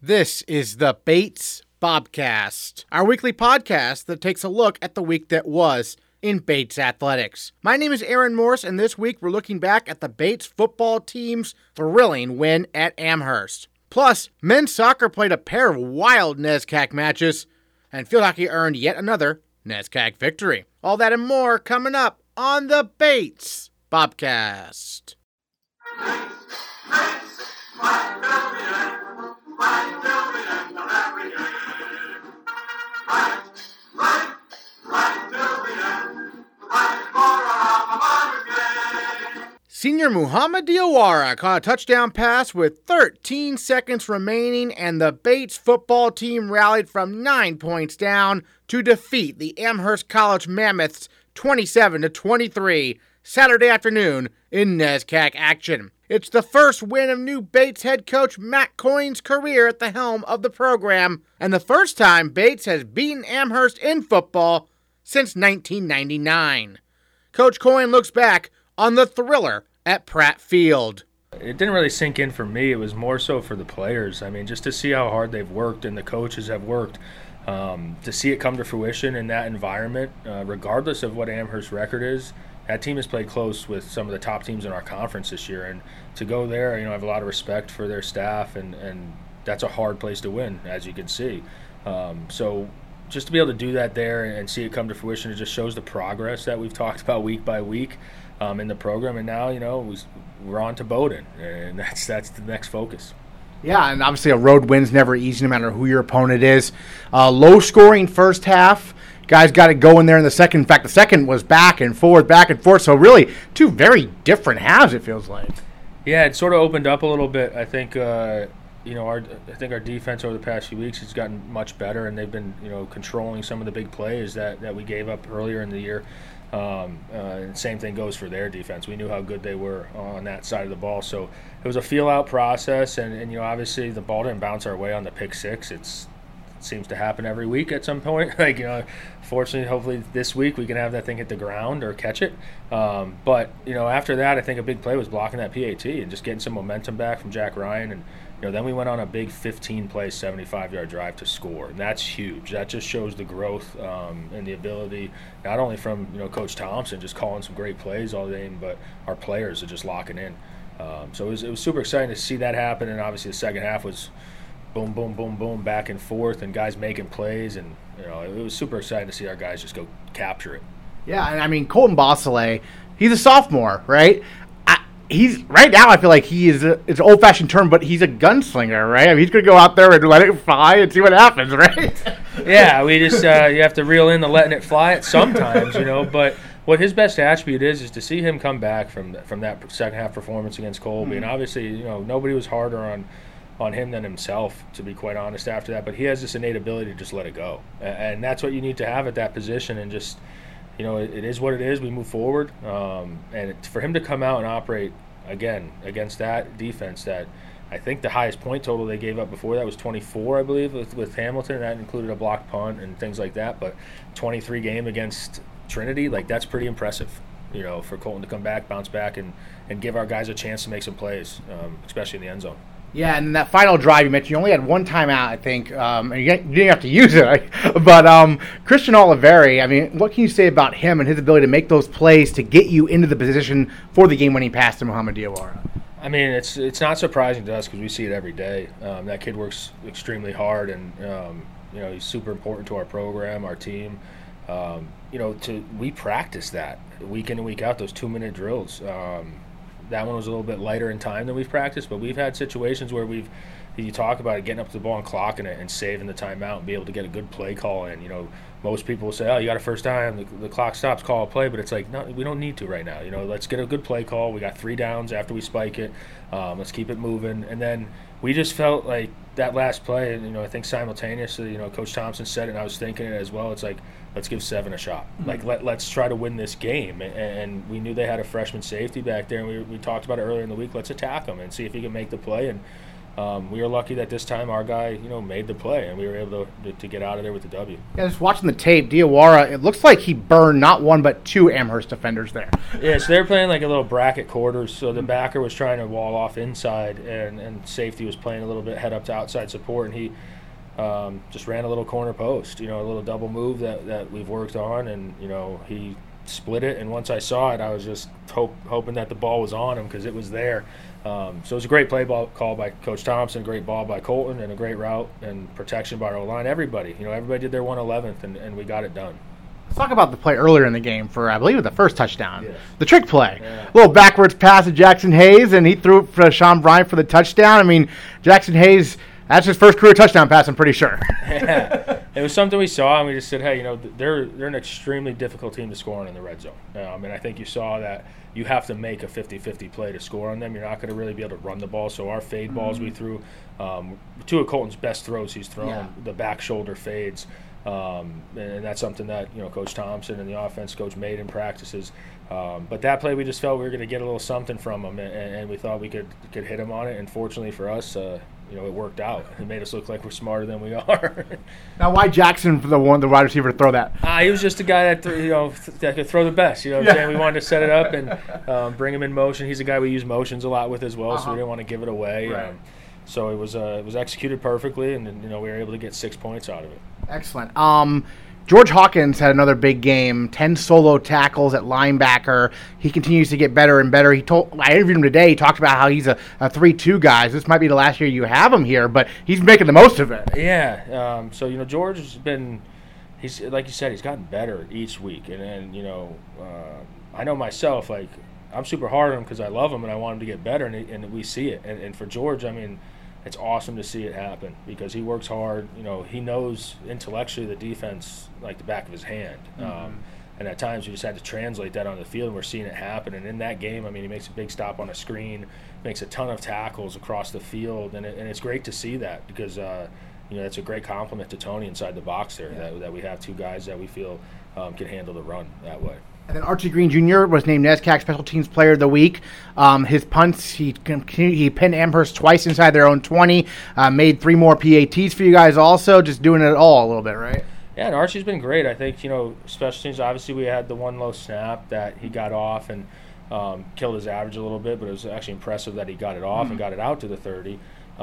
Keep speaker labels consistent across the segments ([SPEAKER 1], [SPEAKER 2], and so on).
[SPEAKER 1] This is the Bates Bobcast, our weekly podcast that takes a look at the week that was in Bates athletics. My name is Aaron Morse, and this week we're looking back at the Bates football team's thrilling win at Amherst. Plus, men's soccer played a pair of wild NESCAC matches, and field hockey earned yet another NESCAC victory. All that and more coming up on the Bates Bobcast. Senior Muhammad Diawara caught a touchdown pass with 13 seconds remaining, and the Bates football team rallied from 9 points down to defeat the Amherst College Mammoths 27-23 Saturday afternoon in NESCAC action. It's the first win of new Bates head coach Matt Coyne's career at the helm of the program, and the first time Bates has beaten Amherst in football since 1999. Coach Coyne looks back on the thriller at Pratt Field.
[SPEAKER 2] It didn't really sink in for me. It was more so for the players. I mean, just to see how hard they've worked and the coaches have worked, to see it come to fruition in that environment, regardless of what Amherst's record is. That team has played close with some of the top teams in our conference this year, and to go there, I have a lot of respect for their staff, and that's a hard place to win, as you can see. So just to be able to do that there and see it come to fruition, it just shows the progress that we've talked about week by week in the program, and now we're on to Bowdoin, and that's the next focus.
[SPEAKER 1] Yeah, and obviously a road win's never easy no matter who your opponent is. Low-scoring first half. Guys got it going there in the second. In fact, the second was back and forth. So really two very different halves, it feels like.
[SPEAKER 2] Yeah, it sort of opened up a little bit. I think I think our defense over the past few weeks has gotten much better, and they've been controlling some of the big plays that we gave up earlier in the year. And same thing goes for their defense. We knew how good they were on that side of the ball. So it was a feel-out process, and obviously the ball didn't bounce our way on the pick six. It seems to happen every week at some point. Fortunately, hopefully this week we can have that thing hit the ground or catch it. But after that, I think a big play was blocking that PAT and just getting some momentum back from Jack Ryan. And then we went on a big 15-play, 75-yard drive to score. And that's huge. That just shows the growth and the ability, not only from Coach Thompson just calling some great plays all day, but our players are just locking in. So it was super exciting to see that happen. And obviously the second half was boom, boom, boom, boom, back and forth, and guys making plays. And it was super exciting to see our guys just go capture it. Yeah, and I mean, Colton Bossele, he's a sophomore, right? He's right now. I feel like he is. It's an old-fashioned term, but he's a gunslinger, right? I mean, he's going to go out there and let it fly and see what happens, right? Yeah, we just you have to reel in the letting it fly at sometimes, But what his best attribute is to see him come back from that second half performance against Colby, and obviously, nobody was harder on him than himself, to be quite honest. After that, but he has this innate ability to just let it go, and that's what you need to have at that position, and just. It is what it is. We move forward, and for him to come out and operate again against that defense, that I think the highest point total they gave up before that was 24, I believe, with Hamilton. That included a blocked punt and things like that. But 23 game against Trinity, that's pretty impressive. For Colton to come back, bounce back, and give our guys a chance to make some plays, especially in the end zone.
[SPEAKER 1] Yeah, and that final drive you mentioned, you only had one timeout, I think, and you didn't have to use it. Right? But Christian Oliveri, I mean, what can you say about him and his ability to make those plays to get you into the position for the game-winning pass to Muhammad Diawara?
[SPEAKER 2] I mean, it's not surprising to us because we see it every day. That kid works extremely hard, and he's super important to our program, our team. We practice that week in and week out, those 2-minute drills. That one was a little bit lighter in time than we've practiced, but we've had situations where you talk about it, getting up to the ball and clocking it and saving the timeout and be able to get a good play call in. Most people will say, oh, you got a first time, the clock stops, call a play, but it's like, no, we don't need to right now. Let's get a good play call. We got 3 downs after we spike it. Let's keep it moving. And then we just felt like that last play, I think simultaneously, Coach Thompson said it, and I was thinking it as well. It's like, let's give 7 a shot. Let's try to win this game. And we knew they had a freshman safety back there, and we talked about it earlier in the week. Let's attack him and see if he can make the play. And we were lucky that this time our guy, made the play, and we were able to get out of there with the W.
[SPEAKER 1] Yeah, just watching the tape, Diawara, it looks like he burned not one but two Amherst defenders there.
[SPEAKER 2] Yeah, so they were playing like a little bracket quarters, so the backer was trying to wall off inside, and safety was playing a little bit head up to outside support, and he just ran a little corner post, a little double move that we've worked on, and, he split it, and once I saw it, I was just hoping that the ball was on him because it was there. So it was a great play ball call by Coach Thompson, great ball by Colton, and a great route and protection by our O-line. Everybody did their 111th, and we got it done.
[SPEAKER 1] Let's talk about the play earlier in the game for, I believe, the first touchdown. Yes. The trick play. Yeah. A little backwards pass to Jackson Hayes, and he threw it for Sean Bryant for the touchdown. I mean, Jackson Hayes, that's his first career touchdown pass, I'm pretty sure.
[SPEAKER 2] Yeah. It was something we saw, and we just said, hey, they're an extremely difficult team to score on in the red zone. And I think you saw that you have to make a 50-50 play to score on them. You're not going to really be able to run the ball. So our fade balls we threw, two of Colton's best throws he's thrown, the back shoulder fades. And that's something that, Coach Thompson and the offense coach made in practices. But that play, we just felt we were going to get a little something from him, and we thought we could hit him on it. And fortunately for us, it worked out. It made us look like we're smarter than we are.
[SPEAKER 1] Now, why Jackson for the wide receiver to throw that?
[SPEAKER 2] He was just a guy that that could throw the best. You know what I'm saying? We wanted to set it up and bring him in motion. He's a guy we use motions a lot with as well, so we didn't want to give it away.
[SPEAKER 1] Right.
[SPEAKER 2] So it was executed perfectly, and we were able to get 6 points out of it.
[SPEAKER 1] Excellent. George Hawkins had another big game, 10 solo tackles at linebacker. He continues to get better and better. I interviewed him today. He talked about how he's a 3-2 guy. This might be the last year you have him here, but he's making the most of it.
[SPEAKER 2] Yeah. So, George has been, he's like you said, he's gotten better each week. And I know myself, like, I'm super hard on him because I love him and I want him to get better, and we see it. And for George, I mean, it's awesome to see it happen because he works hard. He knows intellectually the defense like the back of his hand. And at times we just had to translate that on the field, and we're seeing it happen. And in that game, I mean, he makes a big stop on a screen, makes a ton of tackles across the field, and it's great to see that because, it's a great compliment to Tony inside the box there that we have two guys that we feel can handle the run that way.
[SPEAKER 1] And then Archie Green Jr. was named NESCAC Special Teams Player of the Week. His punts, he pinned Amherst twice inside their own 20, made 3 more PATs for you guys also, just doing it all a little bit, right?
[SPEAKER 2] Yeah, and Archie's been great. I think, special teams, obviously we had the one low snap that he got off and killed his average a little bit, but it was actually impressive that he got it off and got it out to the 30.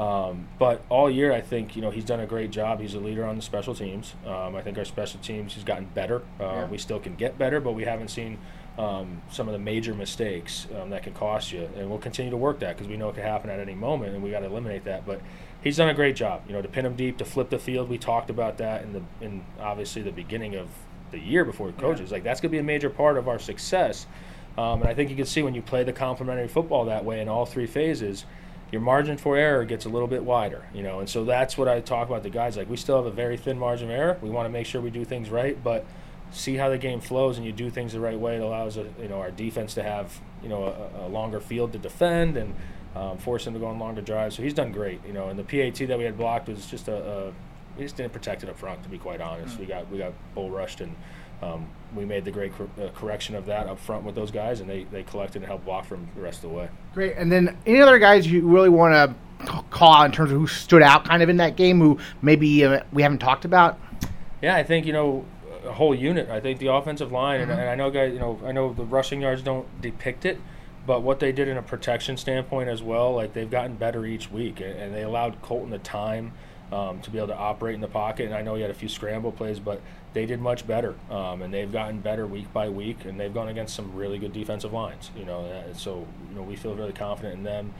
[SPEAKER 2] But all year, I think, he's done a great job. He's a leader on the special teams. I think our special teams has gotten better. We still can get better, but we haven't seen some of the major mistakes that can cost you. And we'll continue to work that because we know it could happen at any moment, and we got to eliminate that. But he's done a great job. To pin him deep, to flip the field. We talked about that in obviously the beginning of the year before the coaches. Like, that's going to be a major part of our success. And I think you can see when you play the complementary football that way in all 3 phases, your margin for error gets a little bit wider, and so that's what I talk about the guys. Like, we still have a very thin margin of error. We want to make sure we do things right, but see how the game flows and you do things the right way. It allows our defense to have a longer field to defend and force him to go on longer drives. So he's done great, and the PAT that we had blocked was just we just didn't protect it up front, to be quite honest. We got bull rushed, and we made the great correction of that up front with those guys, and they collected and helped block from the rest of the way. Great.
[SPEAKER 1] And then any other guys you really want to call out in terms of who stood out kind of in that game, who maybe we haven't talked about?
[SPEAKER 2] Yeah, I think, a whole unit. I think the offensive line, and I know guys, I know the rushing yards don't depict it, but what they did in a protection standpoint as well, like, they've gotten better each week, and they allowed Colton the time to be able to operate in the pocket. And I know he had a few scramble plays, but they did much better, and they've gotten better week by week, and they've gone against some really good defensive lines. So we feel really confident in them.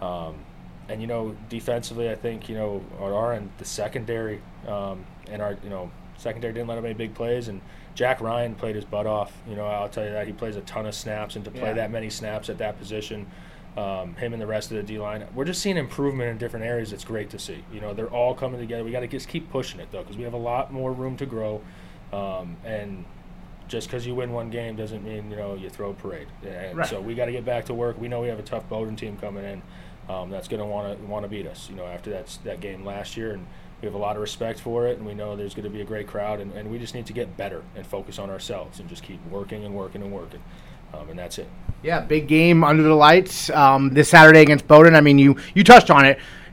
[SPEAKER 2] And defensively, I think our end, the secondary, and our secondary didn't let up any big plays, and Jack Ryan played his butt off. I'll tell you that he plays a ton of snaps, and to play that many snaps at that position. Him and the rest of the D-line. We're just seeing improvement in different areas. It's great to see. They're all coming together. We got to just keep pushing it, though, because we have a lot more room to grow. And just because you win one game doesn't mean, you throw a parade. And so we got to get back to work. We know we have a tough Bowdoin team coming in that's going to want to beat us, after that game last year. And we have a lot of respect for it, and we know there's going to be a great crowd. And we just need to get better and focus on ourselves and just keep working and working and working. And that's it.
[SPEAKER 1] Yeah, big game under the lights this Saturday against Bowdoin. I mean, you touched on it.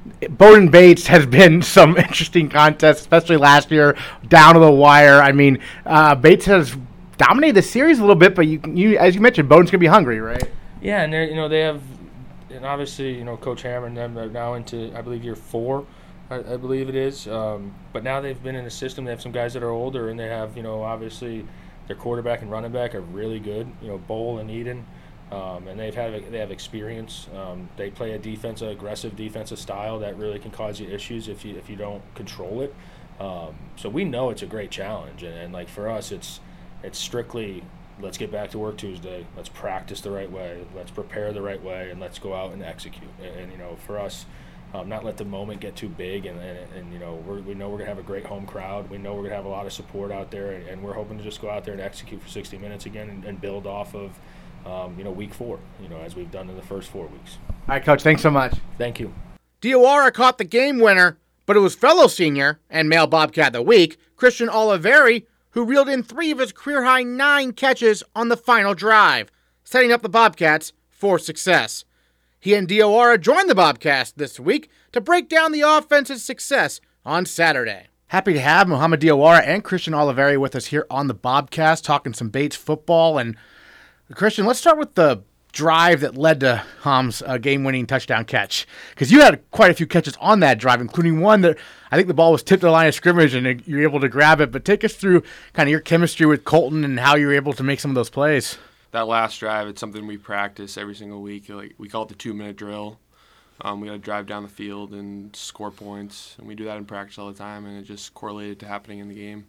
[SPEAKER 1] Bowden Bates has been some interesting contests, especially last year, down to the wire. I mean, Bates has dominated the series a little bit, but you as you mentioned, Bowden's going to be hungry, right?
[SPEAKER 2] Yeah, and they have, and obviously, Coach Hammer and them are now into, I believe, year 4, I believe it is. But now they've been in the system. They have some guys that are older, and they have, obviously, their quarterback and running back are really good. Bowl and Eden. And they have experience. They play aggressive defensive style that really can cause you issues if you don't control it. So we know it's a great challenge, and like for us, it's strictly let's get back to work Tuesday. Let's practice the right way. Let's prepare the right way, and let's go out and execute. And for us, not let the moment get too big. And we know we're gonna have a great home crowd. We know we're gonna have a lot of support out there, and we're hoping to just go out there and execute for 60 minutes again and build off of. Week 4, as we've done in the first 4 weeks.
[SPEAKER 1] All right, Coach, thanks so much.
[SPEAKER 2] Thank you.
[SPEAKER 1] Diawara caught the game winner, but it was fellow senior and male Bobcat of the week, Christian Oliveri, who reeled in 3 of his career-high 9 catches on the final drive, setting up the Bobcats for success. He and Diawara joined the Bobcast this week to break down the offense's success on Saturday. Happy to have Mohamed Diawara and Christian Oliveri with us here on the Bobcast, talking some Bates football. And Christian, let's start with the drive that led to Ham's game-winning touchdown catch, because you had quite a few catches on that drive, including one that I think the ball was tipped to the line of scrimmage and you were able to grab it. But take us through kind of your chemistry with Colton and how you were able to make some of those plays.
[SPEAKER 3] That last drive, it's something we practice every single week. Like, we call it the 2-minute drill. We got to drive down the field and score points, and we do that in practice all the time, and it just correlated to happening in the game.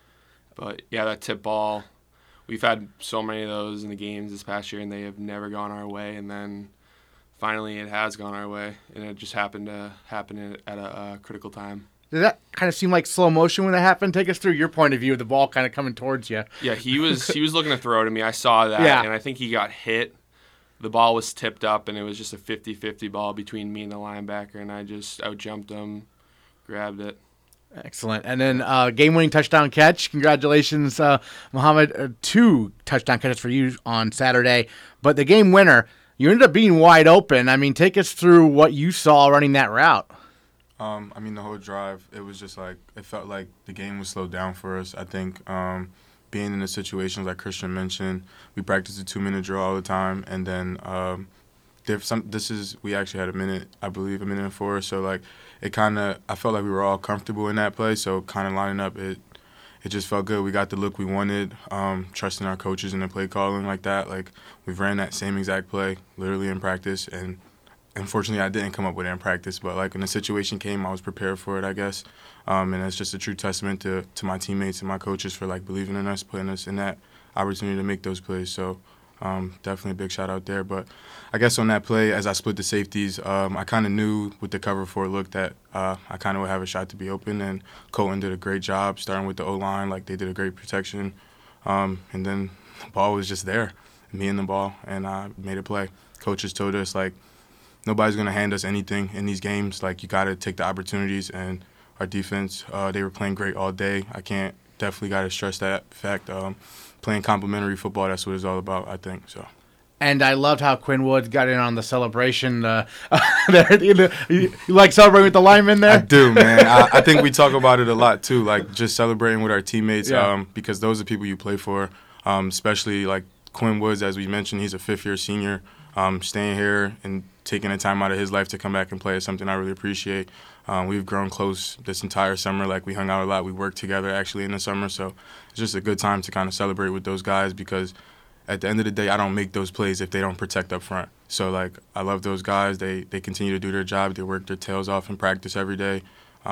[SPEAKER 3] But yeah, that tip ball. We've had so many of those in the games this past year, and they have never gone our way. And then finally it has gone our way, and it just happened to happen at a critical time.
[SPEAKER 1] Did that kind of seem like slow motion when that happened? Take us through your point of view of the ball kind of coming towards you.
[SPEAKER 3] Yeah, he was looking to throw to me. I saw that, and I think he got hit. The ball was tipped up, and it was just a 50-50 ball between me and the linebacker, and I just out-jumped him, grabbed it.
[SPEAKER 1] Excellent. And then game-winning touchdown catch. Congratulations, Mohamed. 2 touchdown catches for you on Saturday. But the game winner, you ended up being wide open. I mean, take us through what you saw running that route.
[SPEAKER 4] The whole drive, it was just like, it felt like the game was slowed down for us. I think being in the situations like Christian mentioned, we practice a 2-minute drill all the time. And then we actually had a minute and 4. So, like, I felt like we were all comfortable in that play. So, kind of lining up, it just felt good. We got the look we wanted, trusting our coaches in the play calling like that. Like, we've ran that same exact play literally in practice. And unfortunately, I didn't come up with it in practice. But, like, when the situation came, I was prepared for it, I guess. And it's just a true testament to my teammates and my coaches for, like, believing in us, putting us in that opportunity to make those plays. So, definitely a big shout out there. But I guess on that play, as I split the safeties, I kind of knew with the cover 4 look that I kind of would have a shot to be open. And Colton did a great job starting with the O-line. Like, they did a great protection. And then the ball was just there, me and the ball, and I made a play. Coaches told us, like, nobody's going to hand us anything in these games. Like, you got to take the opportunities. And our defense, they were playing great all day. Definitely got to stress that fact. Playing complimentary football, that's what it's all about, I think. So.
[SPEAKER 1] And I loved how Quinn Woods got in on the celebration. You like celebrating with the linemen there?
[SPEAKER 4] I do, man. I think we talk about it a lot, too, like just celebrating with our teammates because those are people you play for, especially like Quinn Woods, as we mentioned. He's a 5th-year senior. Staying here and taking the time out of his life to come back and play is something I really appreciate. We've grown close this entire summer. Like, we hung out a lot. We worked together, actually, in the summer. So it's just a good time to kind of celebrate with those guys because at the end of the day, I don't make those plays if they don't protect up front. So, like, I love those guys. They continue to do their job. They work their tails off in practice every day.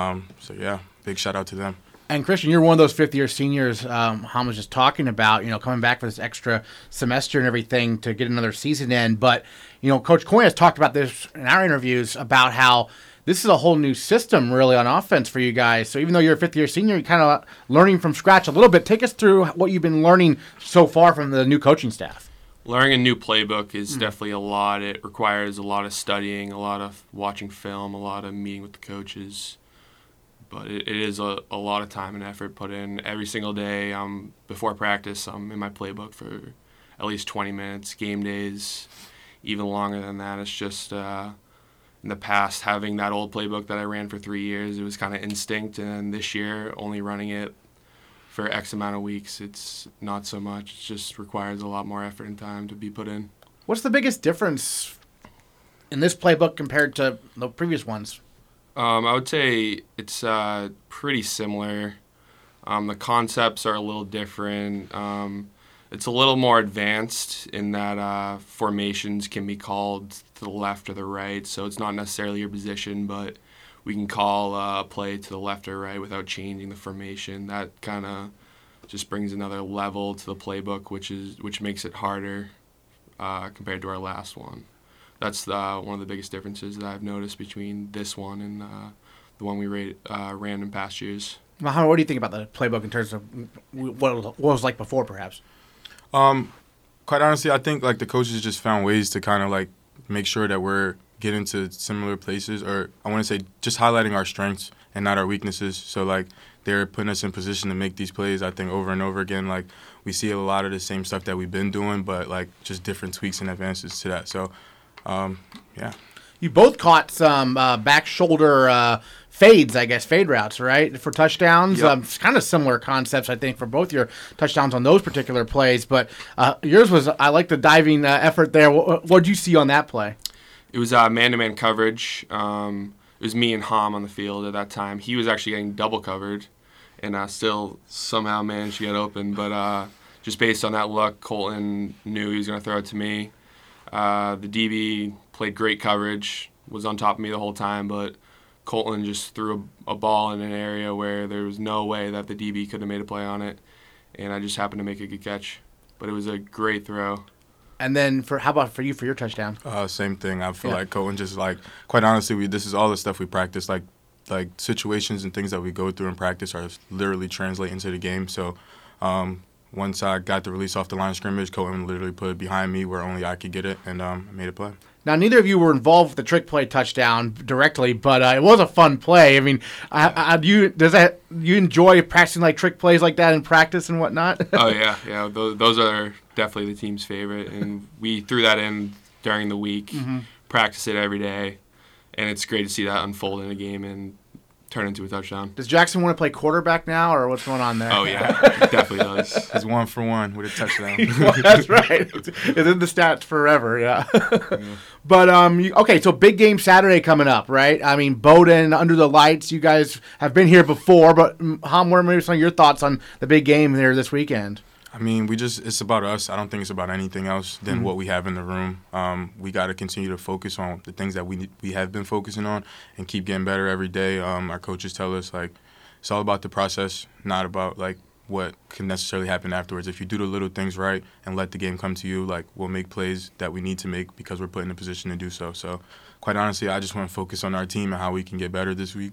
[SPEAKER 4] Big shout out to them.
[SPEAKER 1] And, Christian, you're one of those 5th-year seniors Ham was just talking about, coming back for this extra semester and everything to get another season in. But, Coach Coyne has talked about this in our interviews about how this is a whole new system, really, on offense for you guys. So even though you're a 5th-year senior, you're kind of learning from scratch a little bit. Take us through what you've been learning so far from the new coaching staff.
[SPEAKER 3] Learning a new playbook is definitely a lot. It requires a lot of studying, a lot of watching film, a lot of meeting with the coaches. But it is a lot of time and effort put in every single day. Before practice, I'm in my playbook for at least 20 minutes. Game days, even longer than that. It's just in the past, having that old playbook that I ran for 3 years, it was kind of instinct. And this year, only running it for X amount of weeks, it's not so much. It just requires a lot more effort and time to be put in.
[SPEAKER 1] What's the biggest difference in this playbook compared to the previous ones?
[SPEAKER 3] I would say it's pretty similar. The concepts are a little different. It's a little more advanced in that formations can be called to the left or the right, so it's not necessarily your position, but we can call a play to the left or right without changing the formation. That kind of just brings another level to the playbook, which makes it harder compared to our last one. That's one of the biggest differences that I've noticed between this one and the one we ran in past years.
[SPEAKER 1] Muhammad, what do you think about the playbook in terms of what it was like before, perhaps?
[SPEAKER 4] Quite honestly, I think like the coaches just found ways to kind of like make sure that we're getting to similar places, or I want to say just highlighting our strengths and not our weaknesses. So like they're putting us in position to make these plays, I think, over and over again. Like we see a lot of the same stuff that we've been doing, but like just different tweaks and advances to that. So, yeah. You
[SPEAKER 1] both caught some back shoulder fades, I guess, fade routes, right, for touchdowns.
[SPEAKER 3] Yep.
[SPEAKER 1] It's kind of similar concepts, I think, for both your touchdowns on those particular plays. But yours was, I like the diving effort there. What did you see on that play?
[SPEAKER 3] It was man-to-man coverage. It was me and Ham on the field at that time. He was actually getting double covered and still somehow managed to get open. But just based on that look, Colton knew he was going to throw it to me. The DB played great coverage, was on top of me the whole time, but Colton just threw a ball in an area where there was no way that the DB could have made a play on it, and I just happened to make a good catch. But it was a great throw.
[SPEAKER 1] And then how about for you for your touchdown?
[SPEAKER 4] Same thing. I feel like Colton just like, quite honestly, this is all the stuff we practice. Like situations and things that we go through in practice are literally translate into the game. So once I got the release off the line of scrimmage, Colton literally put it behind me where only I could get it, and made a play.
[SPEAKER 1] Now, neither of you were involved with the trick play touchdown directly, but it was a fun play. I mean, you enjoy practicing like trick plays like that in practice and whatnot?
[SPEAKER 3] Oh yeah. Those are definitely the team's favorite, and we threw that in during the week, practice it every day, and it's great to see that unfold in a game and turn into a touchdown.
[SPEAKER 1] Does Jackson want to play quarterback now, or what's going on there?
[SPEAKER 3] Oh yeah, definitely does.
[SPEAKER 4] He's 1 for 1 with a touchdown.
[SPEAKER 1] That's right. It's in the stats forever, yeah. But, okay, so big game Saturday coming up, right? I mean, Bowdoin, under the lights, you guys have been here before, but Ham, what are maybe some of your thoughts on the big game there this weekend?
[SPEAKER 4] I mean, it's about us. I don't think it's about anything else than what we have in the room. We got to continue to focus on the things that we have been focusing on and keep getting better every day. Our coaches tell us, like, it's all about the process, not about, like, what can necessarily happen afterwards. If you do the little things right and let the game come to you, like, we'll make plays that we need to make because we're put in a position to do so. So, quite honestly, I just want to focus on our team and how we can get better this week.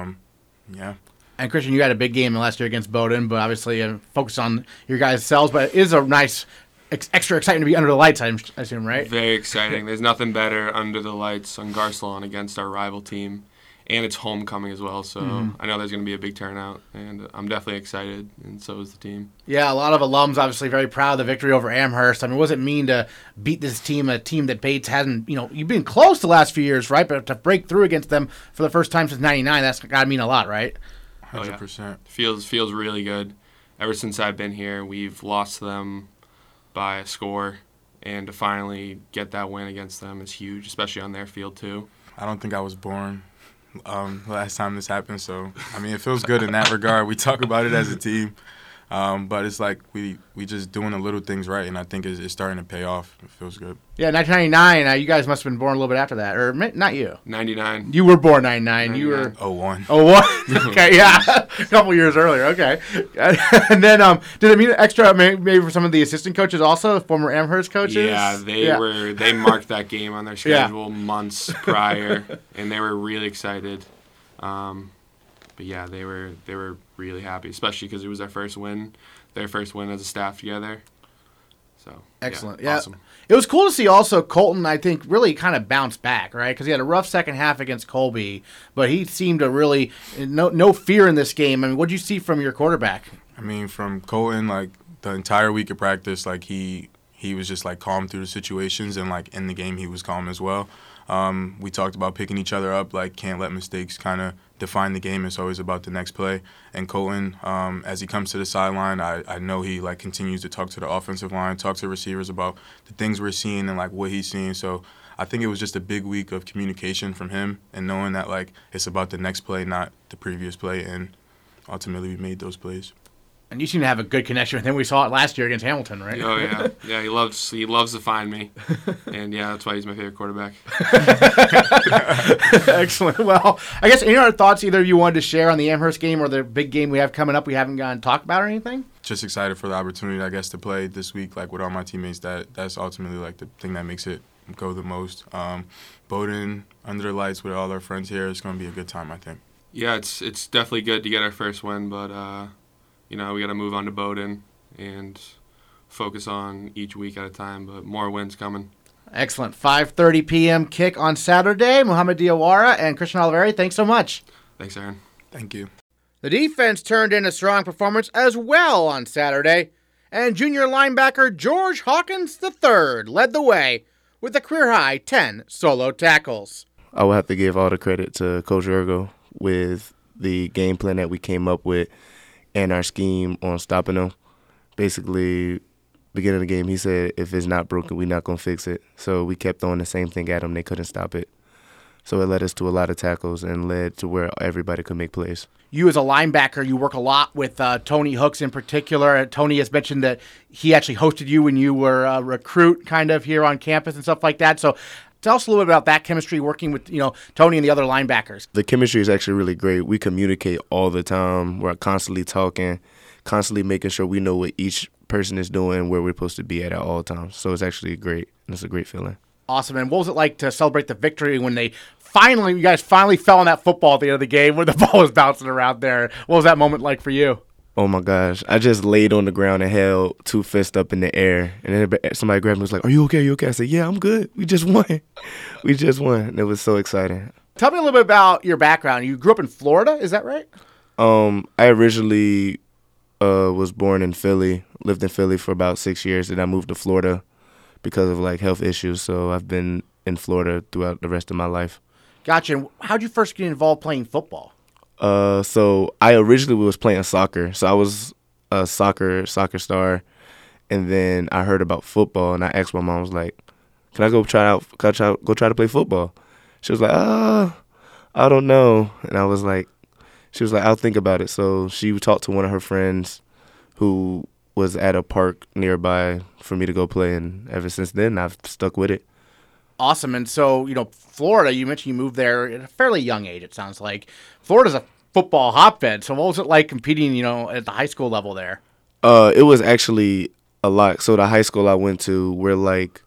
[SPEAKER 4] Yeah.
[SPEAKER 1] And Christian, you had a big game last year against Bowdoin, but obviously focus on your guys' selves. But it is a nice, extra exciting to be under the lights, I assume, right?
[SPEAKER 3] Very exciting. There's nothing better under the lights on Garcelon against our rival team. And it's homecoming as well, so I know there's going to be a big turnout, and I'm definitely excited, and so is the team.
[SPEAKER 1] Yeah, a lot of alums obviously very proud of the victory over Amherst. I mean, what does it mean to beat this team, a team that Bates hasn't, you've been close the last few years, right? But to break through against them for the first time since '99, that's got to mean a lot, right?
[SPEAKER 4] 100%.
[SPEAKER 3] Feels really good. Ever since I've been here, we've lost to them by a score, and to finally get that win against them is huge, especially on their field too.
[SPEAKER 4] I don't think I was born last time this happened, so I mean it feels good in that regard. We talk about it as a team, but it's like we just doing the little things right, and I think it's starting to pay off. It feels good.
[SPEAKER 1] Yeah, 1999. You guys must have been born a little bit after that, or not you?
[SPEAKER 3] 99.
[SPEAKER 1] You were born 99. You were
[SPEAKER 4] 01.
[SPEAKER 1] 01. Okay, yeah, a couple years earlier. Okay, and then did it mean extra maybe for some of the assistant coaches also, the former Amherst coaches?
[SPEAKER 3] Yeah, they marked that game on their schedule months prior, and they were really excited. But yeah, they were really happy, especially because it was their first win as a staff together. So
[SPEAKER 1] excellent,
[SPEAKER 3] yeah. Awesome.
[SPEAKER 1] It was cool to see also Colton, I think, really kind of bounce back, right? Because he had a rough second half against Colby, but he seemed to really no fear in this game. I mean, what did you see from your quarterback?
[SPEAKER 4] I mean, from Colton, like the entire week of practice, like he was just like calm through the situations, and like in the game he was calm as well. We talked about picking each other up, like can't let mistakes kind of define the game. It's always about the next play. And Colton, as he comes to the sideline, I know he like continues to talk to the offensive line, talk to receivers about the things we're seeing and like what he's seeing. So I think it was just a big week of communication from him and knowing that like it's about the next play, not the previous play. And ultimately we made those plays.
[SPEAKER 1] And you seem to have a good connection with him. We saw it last year against Hamilton, right?
[SPEAKER 3] Oh yeah, yeah. He loves to find me, and yeah, that's why he's my favorite quarterback.
[SPEAKER 1] Excellent. Well, I guess any other thoughts either of you wanted to share on the Amherst game or the big game we have coming up we haven't gotten to talk about or anything?
[SPEAKER 4] Just excited for the opportunity, I guess, to play this week, like with all my teammates. That's ultimately like the thing that makes it go the most. Bowdoin under the lights with all our friends here. It's going to be a good time, I think.
[SPEAKER 3] Yeah, it's definitely good to get our first win, but we got to move on to Bowdoin and focus on each week at a time. But more wins coming.
[SPEAKER 1] Excellent. 5:30 p.m. kick on Saturday. Muhammad Diawara and Christian Oliveri, thanks so much.
[SPEAKER 3] Thanks, Aaron.
[SPEAKER 4] Thank you.
[SPEAKER 1] The defense turned in a strong performance as well on Saturday, and junior linebacker George Hawkins III led the way with a career-high 10 solo tackles.
[SPEAKER 5] I would have to give all the credit to Coach Ergo with the game plan that we came up with and our scheme on stopping them. Basically, beginning of the game, he said, if it's not broken, we're not going to fix it. So we kept throwing the same thing at them. They couldn't stop it. So it led us to a lot of tackles and led to where everybody could make plays.
[SPEAKER 1] You as a linebacker, you work a lot with Tony Hooks in particular. Tony has mentioned that he actually hosted you when you were a recruit kind of here on campus and stuff like that. So tell us a little bit about that chemistry working with Tony and the other linebackers.
[SPEAKER 5] The chemistry is actually really great. We communicate all the time. We're constantly talking, constantly making sure we know what each person is doing, where we're supposed to be at all times. So it's actually great, and it's a great feeling.
[SPEAKER 1] Awesome. And what was it like to celebrate the victory when you guys finally fell on that football at the end of the game where the ball was bouncing around there? What was that moment like for you?
[SPEAKER 5] Oh, my gosh. I just laid on the ground and held two fists up in the air. And then somebody grabbed me and was like, are you okay? Are you okay? I said, yeah, I'm good. We just won. We just won. And it was so exciting.
[SPEAKER 1] Tell me a little bit about your background. You grew up in Florida, is that right?
[SPEAKER 5] I originally was born in Philly, lived in Philly for about 6 years, and I moved to Florida because of like health issues. So I've been in Florida throughout the rest of my life.
[SPEAKER 1] Gotcha. And how'd you first get involved playing football?
[SPEAKER 5] So I originally was playing soccer. So I was a soccer star, and then I heard about football, and I asked my mom, I was like, "Can I go try to play football?" She was like, I don't know. And I was like, she was like, I'll think about it. So she talked to one of her friends who was at a park nearby for me to go play, and ever since then I've stuck with it.
[SPEAKER 1] Awesome. And so, Florida, you mentioned you moved there at a fairly young age, it sounds like. Florida's a football hotbed. So what was it like competing, at the high school level there?
[SPEAKER 5] It was actually a lot. So the high school I went to, we're like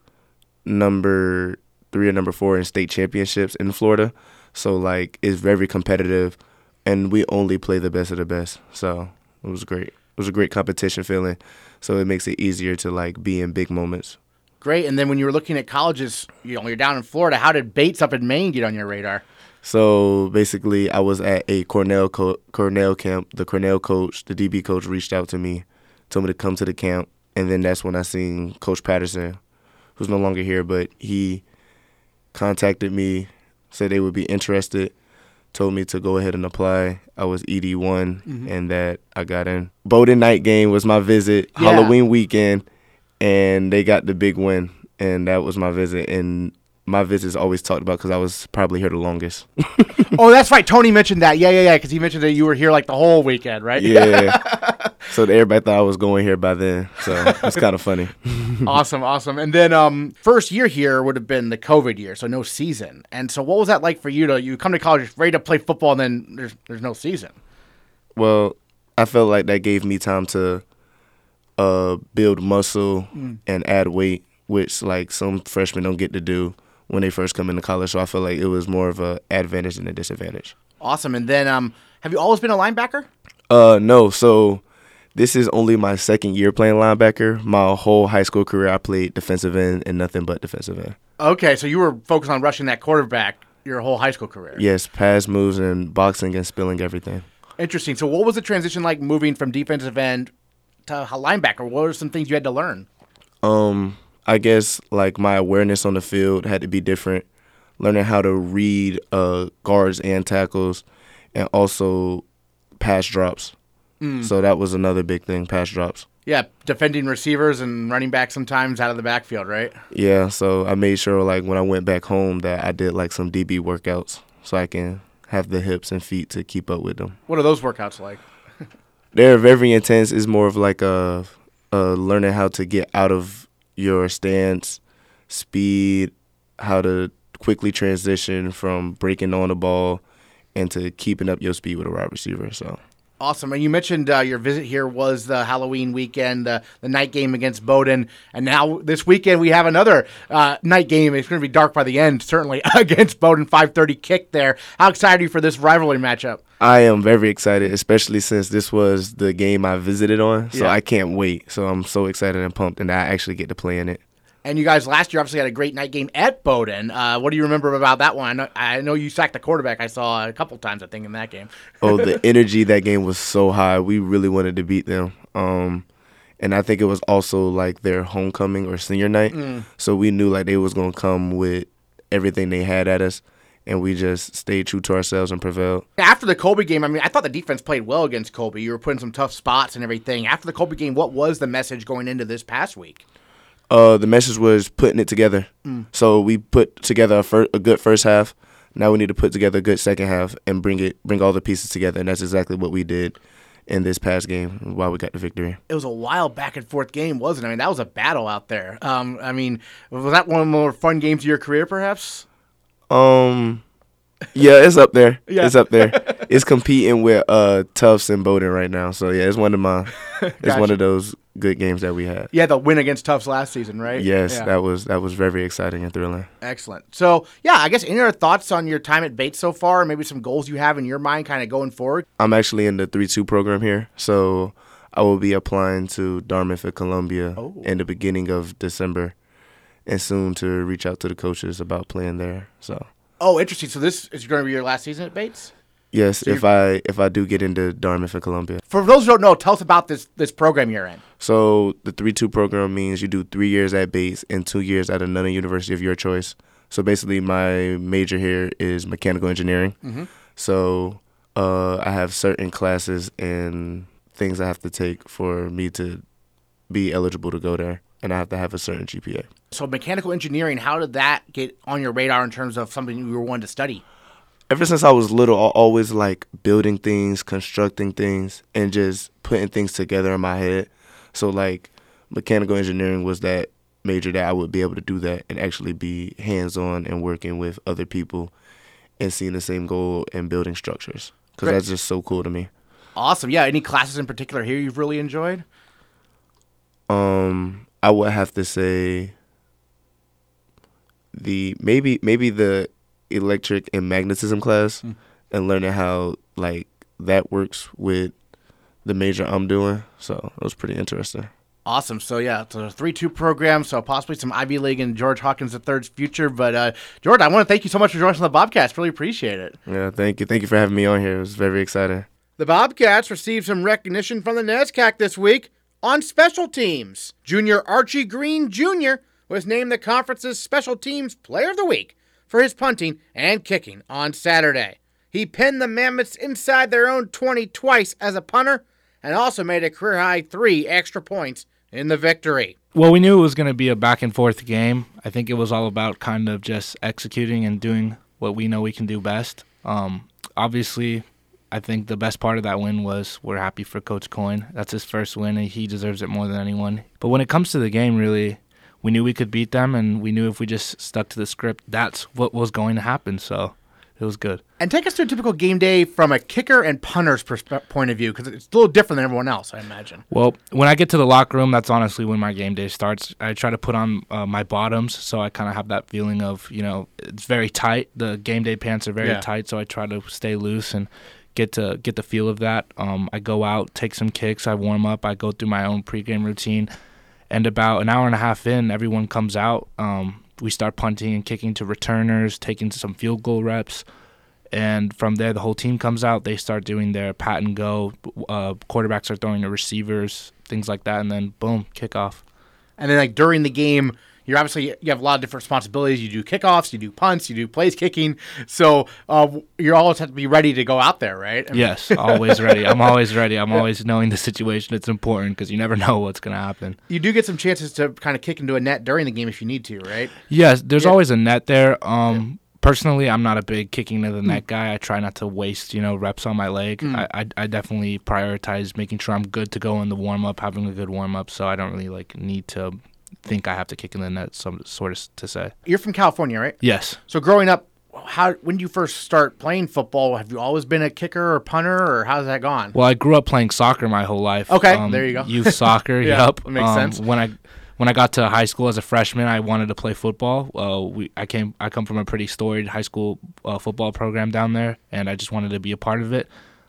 [SPEAKER 5] number 3 or number 4 in state championships in Florida. So like it's very competitive, and we only play the best of the best. So it was great. It was a great competition feeling. So it makes it easier to like be in big moments.
[SPEAKER 1] Great. And then when you were looking at colleges, you're down in Florida, how did Bates up in Maine get on your radar?
[SPEAKER 5] So basically I was at a Cornell camp. The Cornell coach, the DB coach, reached out to me, told me to come to the camp. And then that's when I seen Coach Patterson, who's no longer here, but he contacted me, said they would be interested, told me to go ahead and apply. I was ED1, and that I got in. Bowdoin night game was my visit, Halloween weekend, and they got the big win, and that was my visit. And my visit's always talked about because I was probably here the longest.
[SPEAKER 1] Oh, that's right. Tony mentioned that. Yeah, because he mentioned that you were here like the whole weekend, right?
[SPEAKER 5] Yeah. So everybody thought I was going here by then, so it's kind of funny.
[SPEAKER 1] Awesome. And then first year here would have been the COVID year, so no season. And so what was that like for you you come to college ready to play football, and then there's no season?
[SPEAKER 5] Well, I felt like that gave me time to build muscle and add weight, which like some freshmen don't get to do when they first come into college. So I feel like it was more of an advantage than a disadvantage.
[SPEAKER 1] Awesome. And then have you always been a linebacker?
[SPEAKER 5] No. So this is only my second year playing linebacker. My whole high school career, I played defensive end and nothing but defensive end.
[SPEAKER 1] Okay, so you were focused on rushing that quarterback your whole high school career.
[SPEAKER 5] Yes, pass moves and boxing and spilling everything.
[SPEAKER 1] Interesting. So what was the transition like moving from defensive end to linebacker? What were some things you had to learn?
[SPEAKER 5] I guess like my awareness on the field had to be different. learning how to read guards and tackles, and also pass drops. So that was another big thing, pass drops.
[SPEAKER 1] Yeah, defending receivers and running back sometimes out of the backfield, right?
[SPEAKER 5] Yeah, so I made sure like when I went back home that I did like some DB workouts so I can have the hips and feet to keep up with them.
[SPEAKER 1] What are those workouts like?
[SPEAKER 5] They're very intense. It's more of like a learning how to get out of your stance, speed, how to quickly transition from breaking on the ball and to keeping up your speed with a wide receiver. So.
[SPEAKER 1] Awesome. And you mentioned your visit here was the Halloween weekend, the night game against Bowdoin. And now this weekend we have another night game. It's going to be dark by the end, certainly, against Bowdoin, 5:30 kick there. How excited are you for this rivalry matchup?
[SPEAKER 5] I am very excited, especially since this was the game I visited on. So I can't wait. So I'm so excited and pumped, and I actually get to play in it.
[SPEAKER 1] And you guys last year obviously had a great night game at Bowdoin. What do you remember about that one? I know you sacked the quarterback. I saw a couple times, I think, in that game.
[SPEAKER 5] Oh, the energy that game was so high. We really wanted to beat them. And I think it was also like their homecoming or senior night. So we knew like they was going to come with everything they had at us. And we just stayed true to ourselves and prevailed.
[SPEAKER 1] After the Colby game, I mean, I thought the defense played well against Colby. You were putting some tough spots and everything. After the Colby game, what was the message going into this past week?
[SPEAKER 5] The message was putting it together. So we put together a good first half. Now we need to put together a good second half and bring all the pieces together. And that's exactly what we did in this past game while we got the victory.
[SPEAKER 1] It was a wild back and forth game, wasn't it? I mean, that was a battle out there. I mean, was that one of the more fun games of your career, perhaps?
[SPEAKER 5] Yeah, it's up there.
[SPEAKER 1] Yeah.
[SPEAKER 5] It's up there. It's competing with Tufts and Bowdoin right now. So yeah, it's one of my it's one of those good games that we had.
[SPEAKER 1] Yeah, the win against Tufts last season, right?
[SPEAKER 5] Yes,
[SPEAKER 1] yeah.
[SPEAKER 5] that was very exciting and thrilling.
[SPEAKER 1] Excellent. So yeah, I guess any other thoughts on your time at Bates so far? Maybe some goals you have in your mind kind of going forward?
[SPEAKER 5] I'm actually in the 3-2 program here. So I will be applying to Dartmouth at Columbia in the beginning of December and soon to reach out to the coaches about playing there. So
[SPEAKER 1] Oh, interesting. So this is going to be your last season at Bates?
[SPEAKER 5] Yes, so if I do get into Dartmouth and Columbia.
[SPEAKER 1] For those who don't know, tell us about this program you're in.
[SPEAKER 5] So the 3-2 program means you do 3 years at Bates and 2 years at another university of your choice. So basically my major here is mechanical engineering. Mm-hmm. So I have certain classes and things I have to take for me to be eligible to go there, and I have to have a certain GPA.
[SPEAKER 1] So mechanical engineering, how did that get on your radar in terms of something you were wanting to study?
[SPEAKER 5] Ever since I was little, I always like building things, constructing things, and just putting things together in my head. So like mechanical engineering was that major that I would be able to do that and actually be hands-on and working with other people and seeing the same goal and building structures, because that's just so cool to me.
[SPEAKER 1] Awesome. Yeah. Any classes in particular here you've really enjoyed?
[SPEAKER 5] I would have to say maybe the electric and magnetism class and learning how like that works with the major I'm doing. So it was pretty interesting.
[SPEAKER 1] Awesome. So yeah, it's a 3-2 program, so possibly some Ivy League and George Hawkins III's future. But George, I want to thank you so much for joining us on the Bobcats. Really appreciate it.
[SPEAKER 5] Yeah, thank you. Thank you for having me on here. It was very exciting.
[SPEAKER 1] The Bobcats received some recognition from the NESCAC this week on special teams. Junior Archie Green Jr. was named the conference's Special Teams Player of the Week for his punting and kicking on Saturday. He pinned the Mammoths inside their own 20 twice as a punter and also made a career-high 3 extra points in the victory.
[SPEAKER 6] Well, we knew it was going to be a back-and-forth game. I think it was all about kind of just executing and doing what we know we can do best. Obviously, I think the best part of that win was we're happy for Coach Coyne. That's his first win, and he deserves it more than anyone. But when it comes to the game, really, we knew we could beat them, and we knew if we just stuck to the script, that's what was going to happen. So it was good.
[SPEAKER 1] And take us to a typical game day from a kicker and punter's point of view, because it's a little different than everyone else, I imagine.
[SPEAKER 6] Well, when I get to the locker room, that's honestly when my game day starts. I try to put on my bottoms, so I kind of have that feeling of, it's very tight. The game day pants are very tight, so I try to stay loose and get the feel of that. I go out, take some kicks, I warm up, I go through my own pregame routine, and about an hour and a half in, everyone comes out. We start punting and kicking to returners, taking some field goal reps, and from there the whole team comes out. They start doing their pat and go. Quarterbacks are throwing to receivers, things like that, and then boom, kickoff.
[SPEAKER 1] And then during the game, you have a lot of different responsibilities. You do kickoffs, you do punts, you do place kicking. So you always have to be ready to go out there, right?
[SPEAKER 6] Yes, always ready. I'm always ready. I'm always knowing the situation. It's important because you never know what's going to happen.
[SPEAKER 1] You do get some chances to kind of kick into a net during the game if you need to, right?
[SPEAKER 6] Yes, there's always a net there. Personally, I'm not a big kicking to the net guy. I try not to waste, reps on my leg. I definitely prioritize making sure I'm good to go in the warm-up, having a good warm-up, so I don't really need to think I have to kick in the net, sort of to say.
[SPEAKER 1] You're from California, right?
[SPEAKER 6] Yes.
[SPEAKER 1] So growing up, when did you first start playing football? Have you always been a kicker or punter, or how's that gone?
[SPEAKER 6] Well, I grew up playing soccer my whole life.
[SPEAKER 1] Okay, there you go.
[SPEAKER 6] Youth soccer,
[SPEAKER 1] Yep. That makes sense.
[SPEAKER 6] When I got to high school as a freshman, I wanted to play football. I come from a pretty storied high school football program down there, and I just wanted to be a part of it.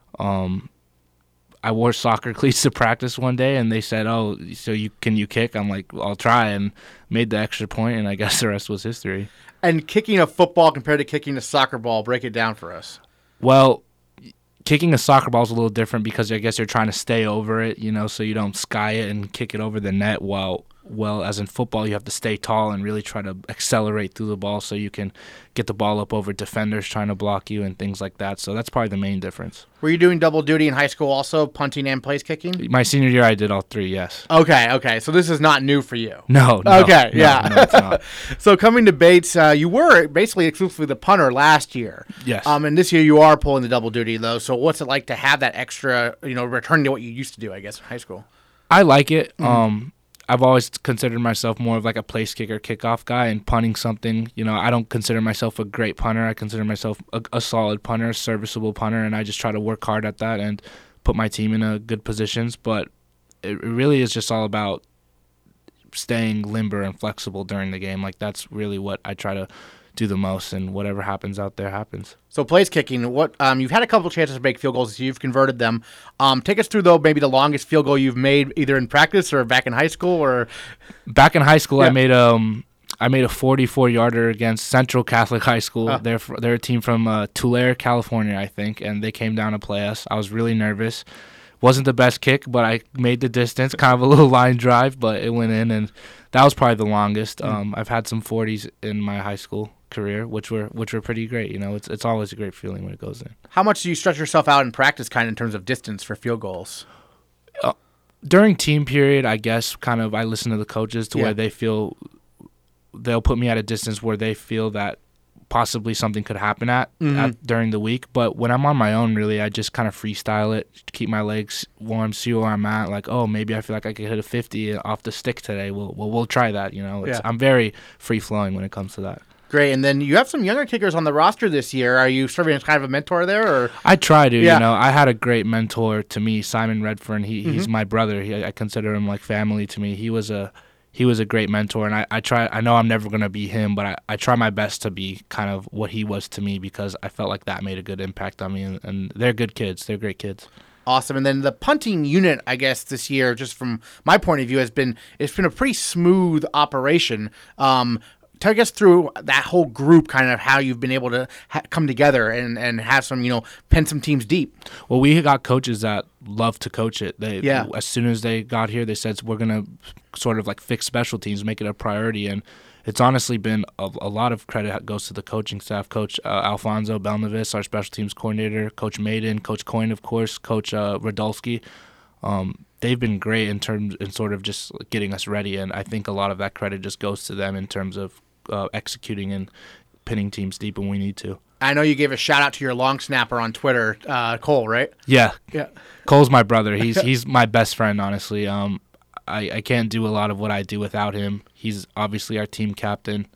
[SPEAKER 6] I wore soccer cleats to practice one day, and they said, "Oh, so can you kick?" I'm like, "I'll try," and made the extra point, and I guess the rest was history.
[SPEAKER 1] And kicking a football compared to kicking a soccer ball, break it down for us.
[SPEAKER 6] Well, kicking a soccer ball is a little different because I guess you're trying to stay over it, so you don't sky it and kick it over the net. Well, as in football, you have to stay tall and really try to accelerate through the ball so you can get the ball up over defenders trying to block you and things like that. So that's probably the main difference.
[SPEAKER 1] Were you doing double duty in high school also, punting and place kicking?
[SPEAKER 6] My senior year, I did all three, yes.
[SPEAKER 1] Okay. So this is not new for you.
[SPEAKER 6] No.
[SPEAKER 1] Okay, yeah.
[SPEAKER 6] No, it's not.
[SPEAKER 1] So coming to Bates, you were basically exclusively the punter last year.
[SPEAKER 6] Yes.
[SPEAKER 1] And this year you are pulling the double duty, though. So what's it like to have that extra, returning to what you used to do, I guess, in high school?
[SPEAKER 6] I like it. I've always considered myself more of like a place kicker, kickoff guy, and punting something. I don't consider myself a great punter. I consider myself a solid punter, a serviceable punter, and I just try to work hard at that and put my team in a good positions. But it really is just all about staying limber and flexible during the game. Like that's really what I try to do the most, and whatever happens out there happens.
[SPEAKER 1] So place kicking, what you've had a couple chances to make field goals, so you've converted them. Take us through though maybe the longest field goal you've made either in practice or back in high school or.
[SPEAKER 6] Back in high school,
[SPEAKER 1] Yeah.
[SPEAKER 6] I made a 44-yarder against Central Catholic High School. They're a team from Tulare, California, I think, and they came down to play us. I was really nervous. Wasn't the best kick, but I made the distance, kind of a little line drive, but it went in, and that was probably the longest. I've had some 40s in my high school career, which were pretty great. It's always a great feeling when it goes in.
[SPEAKER 1] How much do you stretch yourself out in practice kind of in terms of distance for field goals?
[SPEAKER 6] During team period, I guess I listen to the coaches to where they feel they'll put me at a distance where they feel that possibly something could happen at during the week. But when I'm on my own, really, I just kind of freestyle it, keep my legs warm, see where I'm at. Like, oh, maybe I feel like I could hit a 50 off the stick today. We'll try that. I'm very free flowing when it comes to that.
[SPEAKER 1] Great. And then you have some younger kickers on the roster this year. Are you serving as kind of a mentor there? Or
[SPEAKER 6] I try to. I had a great mentor to me, Simon Redfern. He's my brother. I consider him like family to me. He was a great mentor, and I try. I know I'm never going to be him, but I try my best to be kind of what he was to me because I felt like that made a good impact on me, and they're good kids. They're great kids.
[SPEAKER 1] Awesome. And then the punting unit, I guess, this year, just from my point of view, it's been a pretty smooth operation. Take us through that whole group, kind of how you've been able to come together and have some, pen some teams deep.
[SPEAKER 6] Well, we got coaches that love to coach it. As soon as they got here, they said, we're going to sort of like fix special teams, make it a priority. And it's honestly been a lot of credit goes to the coaching staff. Coach Alfonso Belnavis, our special teams coordinator, Coach Maiden, Coach Coyne, of course, Coach Radulski. They've been great in sort of just getting us ready, and I think a lot of that credit just goes to them in terms of executing and pinning teams deep when we need to.
[SPEAKER 1] I know you gave a shout out to your long snapper on Twitter, Cole, right?
[SPEAKER 6] Yeah. Cole's my brother. He's my best friend, honestly. I can't do a lot of what I do without him. He's obviously our team captain.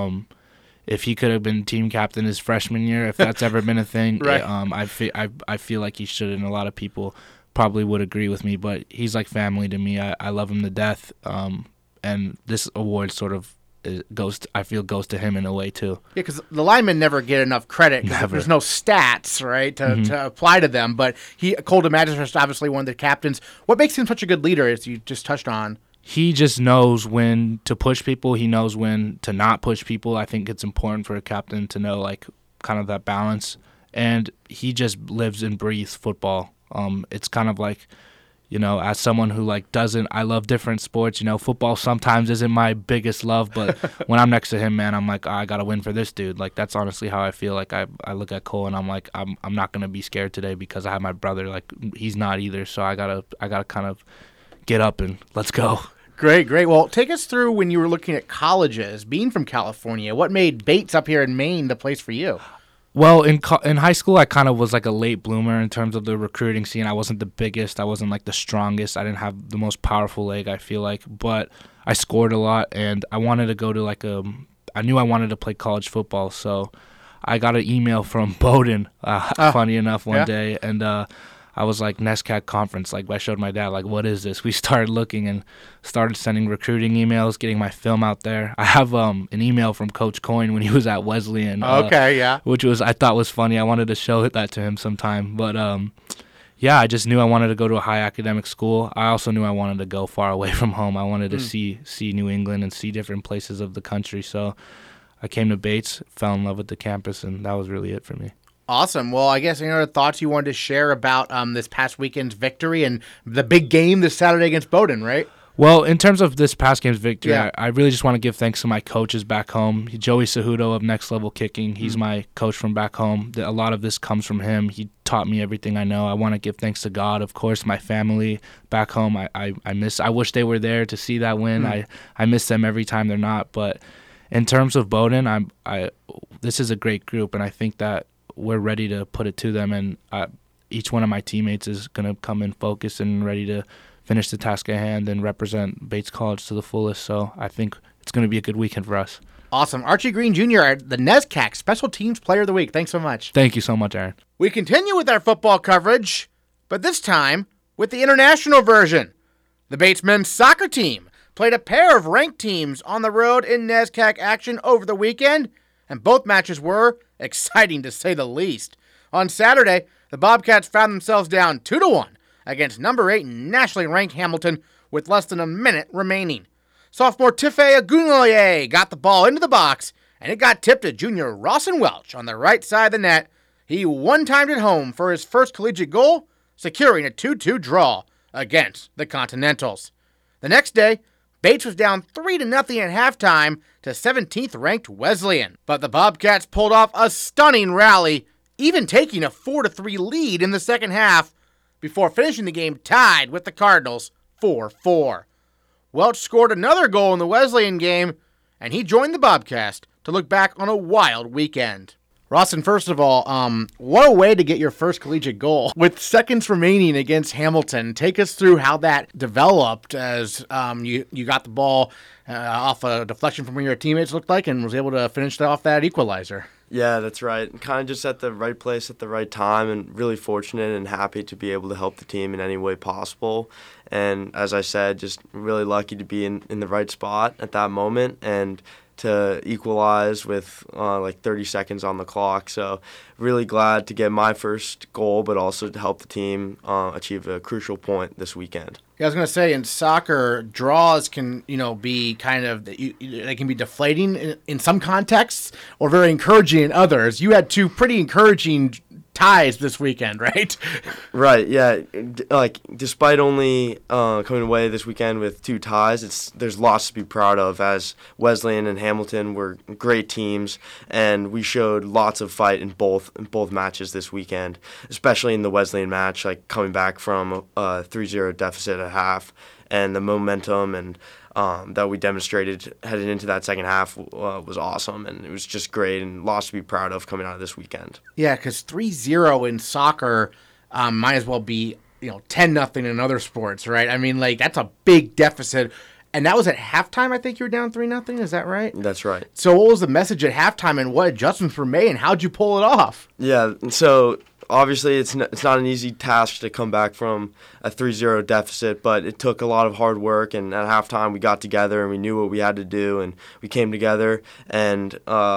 [SPEAKER 6] If he could have been team captain his freshman year, if that's ever been a thing,
[SPEAKER 1] right.
[SPEAKER 6] I feel like he should, and a lot of people probably would agree with me, but he's like family to me. I love him to death, and this award sort of goes to him in a way too. Yeah,
[SPEAKER 1] because the linemen never get enough credit because there's no stats, right, to apply to them. But Cole DeMagistris is obviously one of the captains. What makes him such a good leader, as you just touched on?
[SPEAKER 6] He just knows when to push people. He knows when to not push people. I think it's important for a captain to know like kind of that balance. And he just lives and breathes football. It's kind of like as someone who I love different sports. Football sometimes isn't my biggest love, but when I'm next to him, man, I'm like, I gotta win for this dude. Like, that's honestly how I feel. Like, I look at Cole and I'm like, I'm not gonna be scared today because I have my brother. Like, he's not either. So I gotta kind of get up and let's go.
[SPEAKER 1] Great. Well, take us through when you were looking at colleges, being from California. What made Bates up here in Maine the place for you?
[SPEAKER 6] Well, in high school, I kind of was like a late bloomer in terms of the recruiting scene. I wasn't the biggest. I wasn't like the strongest. I didn't have the most powerful leg, I feel like. But I scored a lot, and I wanted to go to I knew I wanted to play college football. So I got an email from Bowdoin, funny enough, one day. And I was like, NESCAC conference. Like, I showed my dad, like, what is this? We started looking and started sending recruiting emails, getting my film out there. I have an email from Coach Coyne when he was at Wesleyan. Which I thought was funny. I wanted to show that to him sometime. But, I just knew I wanted to go to a high academic school. I also knew I wanted to go far away from home. I wanted to see New England and see different places of the country. So I came to Bates, fell in love with the campus, and that was really it for me.
[SPEAKER 1] Awesome. Well, I guess any other thoughts you wanted to share about this past weekend's victory and the big game this Saturday against Bowdoin, right?
[SPEAKER 6] Well, in terms of this past game's victory, I really just want to give thanks to my coaches back home. Joey Cejudo of Next Level Kicking, he's my coach from back home. A lot of this comes from him. He taught me everything I know. I want to give thanks to God, of course, my family back home. I wish they were there to see that win. I miss them every time they're not. But in terms of Bowdoin, this is a great group, and I think that we're ready to put it to them, and each one of my teammates is going to come in focused and ready to finish the task at hand and represent Bates College to the fullest. So I think it's going to be a good weekend for us.
[SPEAKER 1] Awesome. Archie Green Jr., the NESCAC Special Teams Player of the Week. Thanks so much.
[SPEAKER 6] Thank you so much, Aaron.
[SPEAKER 1] We continue with our football coverage, but this time with the international version. The Bates men's soccer team played a pair of ranked teams on the road in NESCAC action over the weekend, and both matches were exciting to say the least. On Saturday, the Bobcats found themselves down 2-1 against number 8 nationally ranked Hamilton with less than a minute remaining. Sophomore Tife Agunoye got the ball into the box, and it got tipped to junior Rawson Welch on the right side of the net. He one-timed it home for his first collegiate goal, securing a 2-2 draw against the Continentals. The next day, Bates was down 3-0 at halftime to 17th-ranked Wesleyan. But the Bobcats pulled off a stunning rally, even taking a 4-3 lead in the second half, before finishing the game tied with the Cardinals 4-4. Welch scored another goal in the Wesleyan game, and he joined the Bobcats to look back on a wild weekend. Rawson, first of all, what a way to get your first collegiate goal. With seconds remaining against Hamilton, take us through how that developed as you got the ball off a deflection from one of your teammates, looked like, and was able to finish off that equalizer.
[SPEAKER 7] Yeah, that's right. Kind of just at the right place at the right time, and really fortunate and happy to be able to help the team in any way possible. And as I said, just really lucky to be in the right spot at that moment and to equalize with 30 seconds on the clock. So really glad to get my first goal, but also to help the team achieve a crucial point this weekend.
[SPEAKER 1] Yeah, I was going to say, in soccer, draws can, be kind of, they can be deflating in some contexts or very encouraging in others. You had two pretty encouraging ties this weekend, right?
[SPEAKER 7] Right, yeah. Despite only coming away this weekend with two ties, there's lots to be proud of, as Wesleyan and Hamilton were great teams, and we showed lots of fight in both matches this weekend, especially in the Wesleyan match, coming back from a 3-0 deficit at half, and the momentum and that we demonstrated headed into that second half was awesome, and it was just great and lots to be proud of coming out of this weekend.
[SPEAKER 1] Yeah, because 3-0 in soccer might as well be 10-0 in other sports, right? I mean, that's a big deficit. And that was at halftime, I think you were down 3-0, is that right?
[SPEAKER 7] That's right.
[SPEAKER 1] So what was the message at halftime, and what adjustments were made, and how'd you pull it off?
[SPEAKER 7] Yeah, so obviously it's not an easy task to come back from a 3-0 deficit, but it took a lot of hard work, and at halftime we got together and we knew what we had to do, and we came together and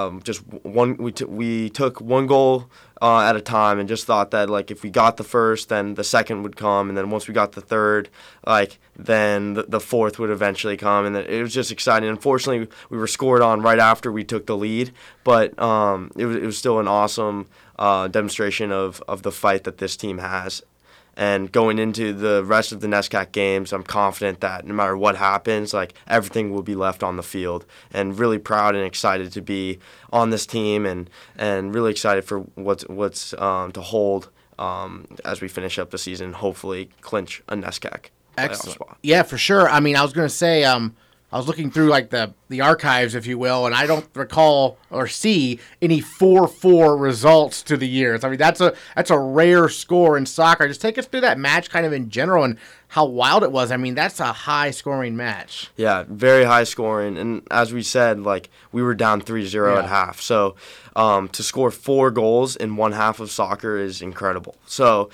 [SPEAKER 7] we took one goal at a time, and just thought that if we got the first, then the second would come, and then once we got the third, then the fourth would eventually come, and it was just exciting. Unfortunately, we were scored on right after we took the lead, but it was still an awesome demonstration of the fight that this team has. And going into the rest of the NESCAC games, I'm confident that no matter what happens, like everything will be left on the field. And really proud and excited to be on this team, and really excited for what's to hold as we finish up the season. Hopefully, clinch a NESCAC playoff spot.
[SPEAKER 1] Yeah, for sure. I mean, I was going to say, I was looking through like the archives, if you will, and I don't recall or see any 4-4 results to the years. I mean, that's a rare score in soccer. Just take us through that match kind of in general and how wild it was. I mean, that's a high-scoring match.
[SPEAKER 7] Yeah, very high-scoring. And as we said, like, we were down 3-0 at half. So to score 4 goals in one half of soccer is incredible. So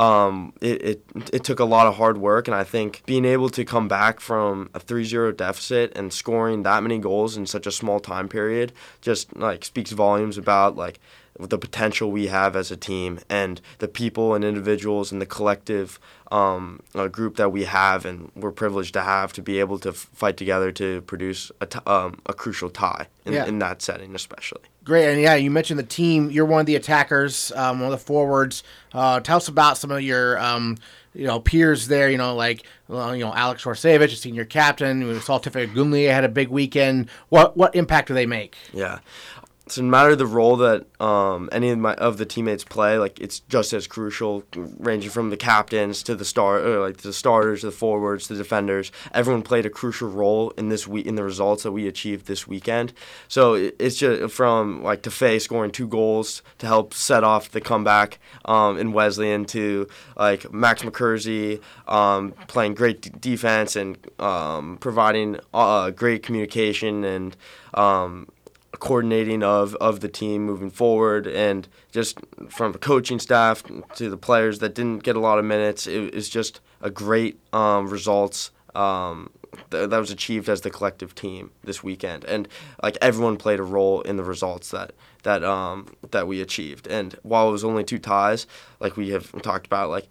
[SPEAKER 7] it took a lot of hard work, and I think being able to come back from a 3-0 deficit and scoring that many goals in such a small time period just, like, speaks volumes about, like, the potential we have as a team and the people and individuals and the collective group that we have and we're privileged to have to be able to fight together to produce a crucial tie in that setting especially.
[SPEAKER 1] Great, and yeah, you mentioned the team. You're one of the attackers, one of the forwards. Tell us about some of your peers there, like Alex Horsevich, a senior captain. We saw Tiffany Gunley had a big weekend. What impact do they make?
[SPEAKER 7] Yeah. So no matter the role that any of the teammates play, like it's just as crucial, ranging from the captains to the the starters, the forwards, the defenders. Everyone played a crucial role in in the results that we achieved this weekend. So it's just from like Tefay scoring 2 goals to help set off the comeback in Wesleyan to like Max McCursey playing great defense and providing great communication and coordinating of the team moving forward, and just from the coaching staff to the players that didn't get a lot of minutes, it was just a great results that was achieved as the collective team this weekend, and like everyone played a role in the results that we achieved. And while it was only 2 ties, like we have talked about, like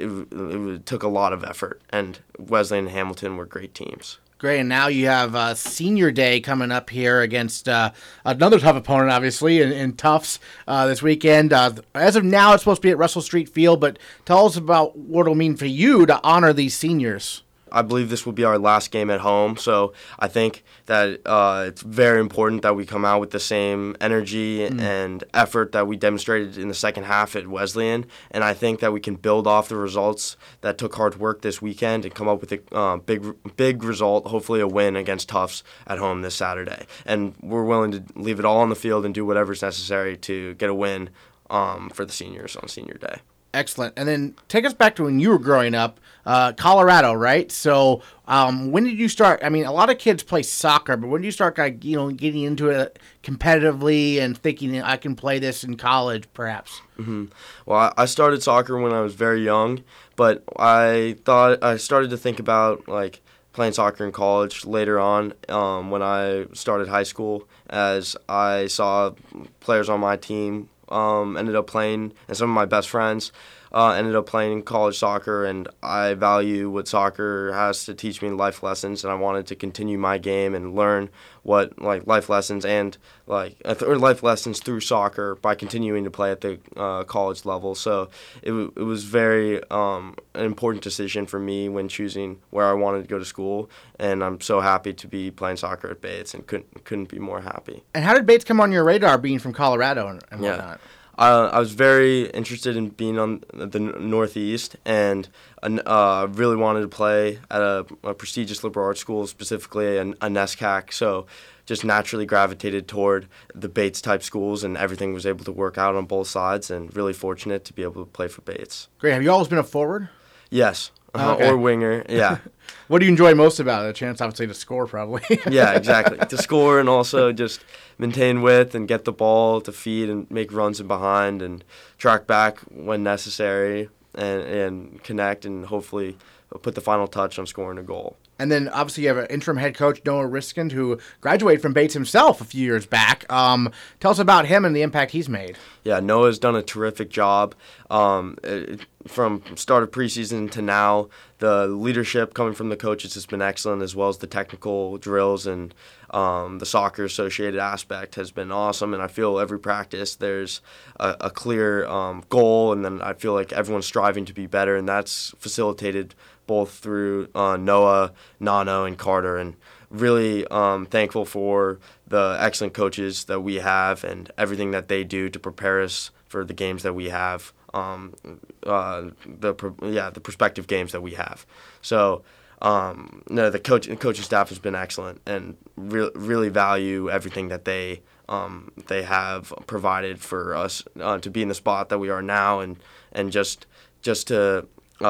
[SPEAKER 7] it took a lot of effort, and Wesleyan and Hamilton were great teams.
[SPEAKER 1] Great, and now you have Senior Day coming up here against another tough opponent, obviously, in Tufts this weekend. As of now, it's supposed to be at Russell Street Field, but tell us about what it'll mean for you to honor these seniors.
[SPEAKER 7] I believe this will be our last game at home, so I think that it's very important that we come out with the same energy and effort that we demonstrated in the second half at Wesleyan, and I think that we can build off the results that took hard work this weekend and come up with a big result, hopefully a win against Tufts at home this Saturday. And we're willing to leave it all on the field and do whatever's necessary to get a win for the seniors on Senior Day.
[SPEAKER 1] Excellent. And then take us back to when you were growing up, Colorado, right? So when did you start? I mean, a lot of kids play soccer, but when did you start getting into it competitively and thinking I can play this in college, perhaps?
[SPEAKER 7] Mm-hmm. Well, I started soccer when I was very young, but I started to think about like playing soccer in college later on when I started high school, as I saw players on my team ended up playing, and some of my best friends ended up playing college soccer, and I value what soccer has to teach me life lessons, and I wanted to continue my game and learn what life lessons and life lessons through soccer by continuing to play at the college level. So it was very an important decision for me when choosing where I wanted to go to school, and I'm so happy to be playing soccer at Bates and couldn't be more happy.
[SPEAKER 1] And how did Bates come on your radar, being from Colorado and whatnot?
[SPEAKER 7] I was very interested in being on the Northeast, and really wanted to play at a prestigious liberal arts school, specifically a NESCAC. So just naturally gravitated toward the Bates-type schools, and everything was able to work out on both sides, and really fortunate to be able to play for Bates.
[SPEAKER 1] Great. Have you always been a forward?
[SPEAKER 7] Yes.
[SPEAKER 1] Okay.
[SPEAKER 7] Or winger, yeah.
[SPEAKER 1] What do you enjoy most about it? A chance, obviously, to score, probably.
[SPEAKER 7] Yeah, exactly. To score and also just maintain width and get the ball to feed and make runs in behind and track back when necessary and connect and hopefully put the final touch on scoring a goal.
[SPEAKER 1] And then obviously you have an interim head coach, Noah Riskind, who graduated from Bates himself a few years back. Tell us about him and the impact he's made.
[SPEAKER 7] Yeah, Noah's done a terrific job. From start of preseason to now, the leadership coming from the coaches has been excellent, as well as the technical drills and the soccer associated aspect has been awesome. And I feel every practice there's a clear goal, and then I feel like everyone's striving to be better, and that's facilitated both through Noah, Nano, and Carter. And really thankful for the excellent coaches that we have and everything that they do to prepare us for the games that we have. The prospective games that we have. So, the coaching staff has been excellent and really value everything that they have provided for us to be in the spot that we are now, and just to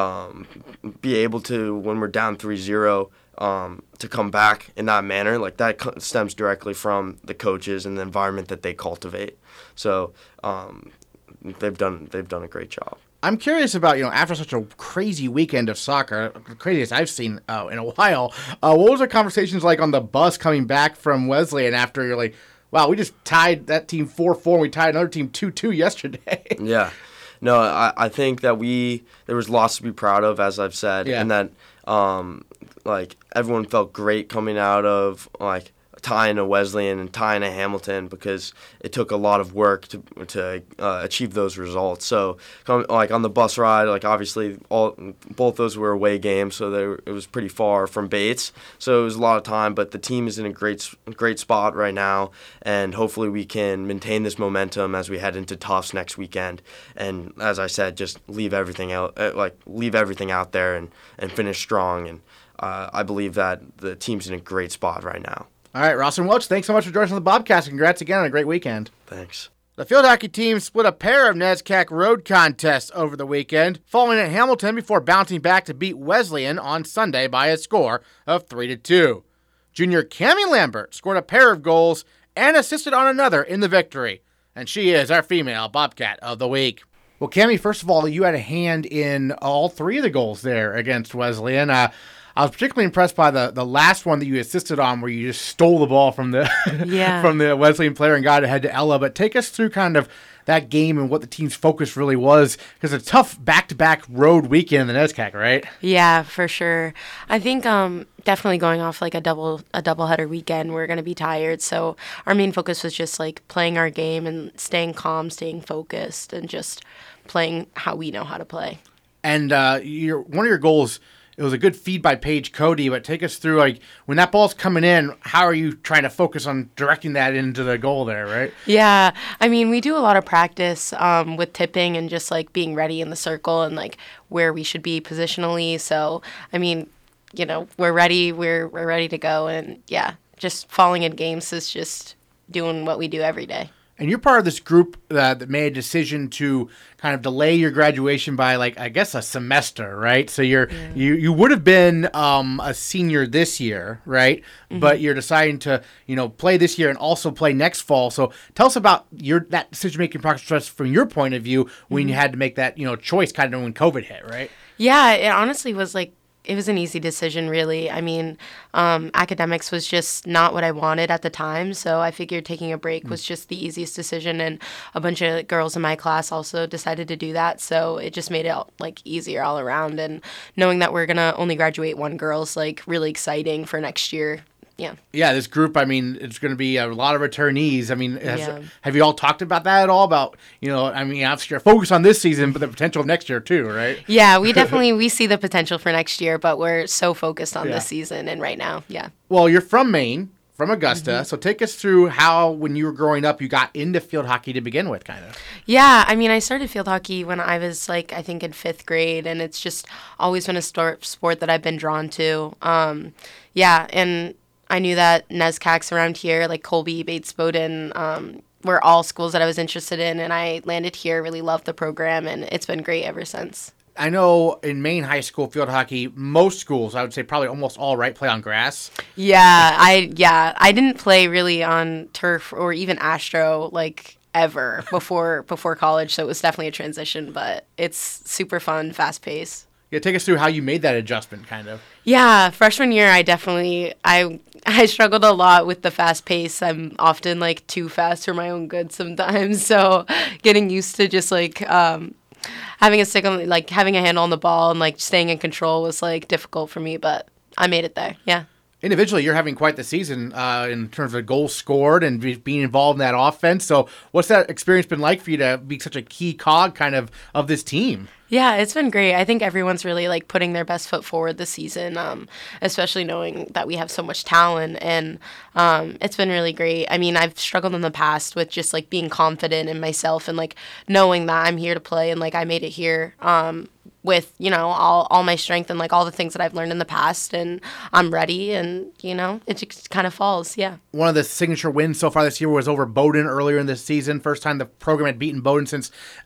[SPEAKER 7] be able to, when we're down 3-0, to come back in that manner, like that stems directly from the coaches and the environment that they cultivate. So. They've done a great job.
[SPEAKER 1] I'm curious about, after such a crazy weekend of soccer, the craziest I've seen in a while, what was the conversations like on the bus coming back from Wesleyan after you're like, wow, we just tied that team 4-4 and we tied another team 2-2 yesterday?
[SPEAKER 7] Yeah. No, I think that there was lots to be proud of, as I've said, and that everyone felt great coming out of tying a Wesleyan and tying a Hamilton, because it took a lot of work to achieve those results. So, on the bus ride, obviously both those were away games, so it was pretty far from Bates. So it was a lot of time, but the team is in a great spot right now, and hopefully we can maintain this momentum as we head into Tufts next weekend. And as I said, just leave everything out there and finish strong. And I believe that the team's in a great spot right now.
[SPEAKER 1] All right, Ross and Welch, thanks so much for joining us on the Bobcast. Congrats again on a great weekend.
[SPEAKER 7] Thanks.
[SPEAKER 1] The field hockey team split a pair of NESCAC road contests over the weekend, falling at Hamilton before bouncing back to beat Wesleyan on Sunday by a score of 3-2. Junior Cammie Lambert scored a pair of goals and assisted on another in the victory, and she is our female Bobcat of the week. Well, Cammie, first of all, you had a hand in all three of the goals there against Wesleyan. I was particularly impressed by the last one that you assisted on, where you just stole the ball from the from the Wesleyan player and got ahead to Ella. But take us through kind of that game and what the team's focus really was, because it's a tough back-to-back road weekend in the NESCAC, right?
[SPEAKER 8] Yeah, for sure. I think definitely going off a doubleheader weekend, we're going to be tired. So our main focus was just playing our game and staying calm, staying focused, and just playing how we know how to play. And
[SPEAKER 1] one of your goals, it was a good feed by Paige Cody, but take us through, when that ball's coming in, how are you trying to focus on directing that into the goal there, right?
[SPEAKER 8] Yeah. I mean, we do a lot of practice with tipping and just, being ready in the circle and, where we should be positionally. So, I mean, we're ready. We're ready to go. And, yeah, just falling in games is just doing what we do every day.
[SPEAKER 1] And you're part of this group that made a decision to kind of delay your graduation by, I guess, a semester, right? So you would have been a senior this year, right? Mm-hmm. But you're deciding to, play this year and also play next fall. So tell us about that decision-making process from your point of view when you had to make that, choice kind of when COVID hit, right?
[SPEAKER 8] Yeah, it honestly was it was an easy decision, really. I mean, academics was just not what I wanted at the time, so I figured taking a break was just the easiest decision, and a bunch of girls in my class also decided to do that, so it just made it easier all around. And knowing that we're gonna only graduate one girl is really exciting for next year.
[SPEAKER 1] Yeah, this group, I mean, it's going to be a lot of returnees. I mean, have you all talked about that at all? About, obviously you're focused on this season, but the potential of next year too, right?
[SPEAKER 8] Yeah, we see the potential for next year, but we're so focused on this season and right now, yeah.
[SPEAKER 1] Well, you're from Maine, from Augusta, so take us through how, when you were growing up, you got into field hockey to begin with, kind of.
[SPEAKER 8] Yeah, I mean, I started field hockey when I was, I think in 5th grade, and it's just always been a sport that I've been drawn to. And I knew that NESCACs around here, Colby, Bates, Bowdoin, were all schools that I was interested in, and I landed here, really loved the program, and it's been great ever since.
[SPEAKER 1] I know in Maine high school field hockey, most schools, I would say probably almost all, right, play on grass.
[SPEAKER 8] Yeah, I didn't play really on turf or even Astro, ever before college, so it was definitely a transition, but it's super fun, fast-paced.
[SPEAKER 1] Yeah, take us through how you made that adjustment, kind of.
[SPEAKER 8] Yeah, freshman year, I struggled a lot with the fast pace. I'm often like too fast for my own good sometimes. So getting used to just like having a stick on, like having a handle on the ball and like staying in control was like difficult for me, but I made it there. Yeah.
[SPEAKER 1] Individually, you're having quite the season in terms of goals scored and being involved in that offense. So what's that experience been like for you to be such a key cog kind of this team?
[SPEAKER 8] Yeah, it's been great. I think everyone's really like putting their best foot forward this season, especially knowing that we have so much talent, and it's been really great. I mean, I've struggled in the past with just like being confident in myself and like knowing that I'm here to play and like I made it here with, you know, all my strength and like all the things that I've learned in the past, and I'm ready, and you know, it just kind of falls. Yeah.
[SPEAKER 1] One of the signature wins so far this year was over Bowdoin earlier in this season. First time the program had beaten Bowdoin since